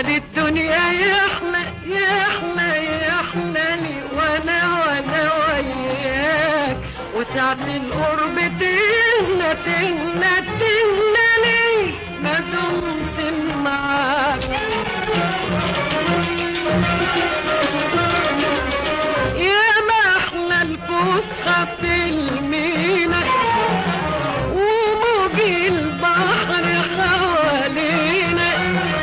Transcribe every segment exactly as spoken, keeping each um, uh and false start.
دي الدنيا يحلى يحلى يحلى لي وانا وانا وياك، وساعة القرب تهنى تهنى تهنى لي ما دمت معاك. يا ما احلى الفسحة في المينا وموج البحر حوالينا،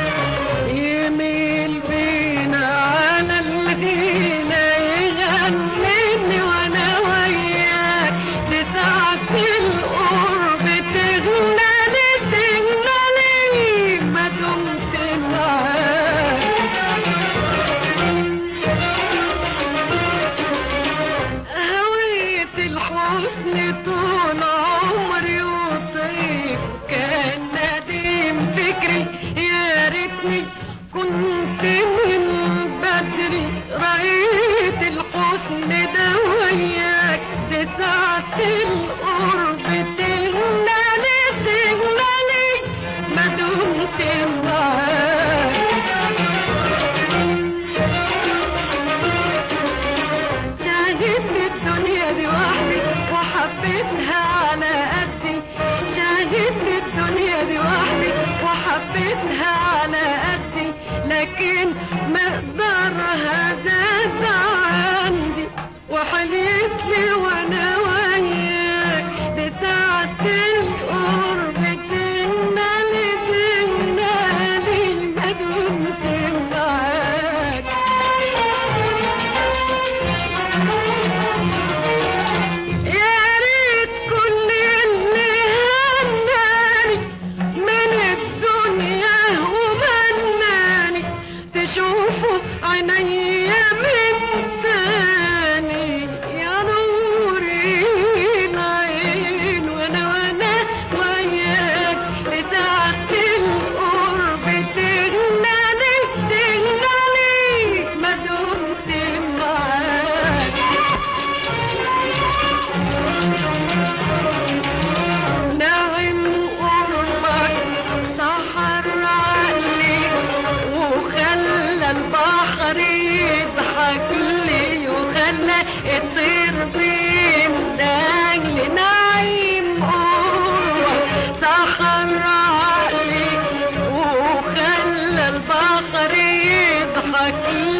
يميل بينا على الهينا يغنيني وانا وياك، لساعة القرب تغنى لي تغنى لي ما دمت معاك. هويت الحسن طول عمري وطيب كان نديم فكري، يا ريتني كنت من بدري رأيت الحسن ده وياك، لساعة القرب تهنى لي تهنى لي ما دمت معاك. شاهدت الدنيا دي وحدي وحبيتها على قدي، شاهدت الدنيا دي وحدي وحبيتها على قدي، لكن مقدارها زاد عندي وحليت لي وانا وياك، لساعة القرب تهنى لي تهنى لي ما دمت معاك. يا ريت كل اللي هناني من الدنيا ومناني تشوفوا عينيا من تاني، يا نور العين وانا وانا وياك، لساعة القرب تهنى لي تهنى لي ما دمت معاك. ناعم قربك سحر عقلي وخلى البحر يضحك لي، وخلى الطير بيندهلي. ناعم قربك سحر عقلي وخلى البحر يضحك لي